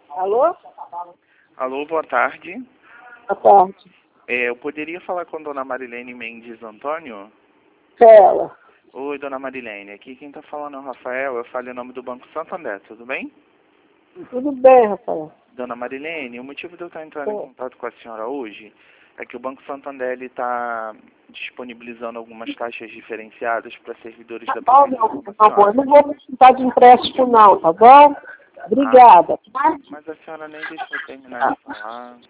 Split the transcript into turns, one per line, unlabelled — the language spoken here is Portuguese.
Alô?
Alô, boa tarde.
Boa tarde.
Eu poderia falar com a dona Marilene Mendes Antônio?
É ela.
Oi, dona Marilene. Aqui quem está falando é o Rafael. Eu falo em nome do Banco Santander, tudo bem?
Tudo bem, Rafael.
Dona Marilene, o motivo de eu estar entrando em contato com a senhora hoje é que o Banco Santander está disponibilizando algumas taxas diferenciadas para servidores da
Tá bom, meu
Prefeitura.
favor. Eu não vou precisar de empréstimo não, tá bom? Obrigada.
Mas a senhora nem deixou eu terminar de falar.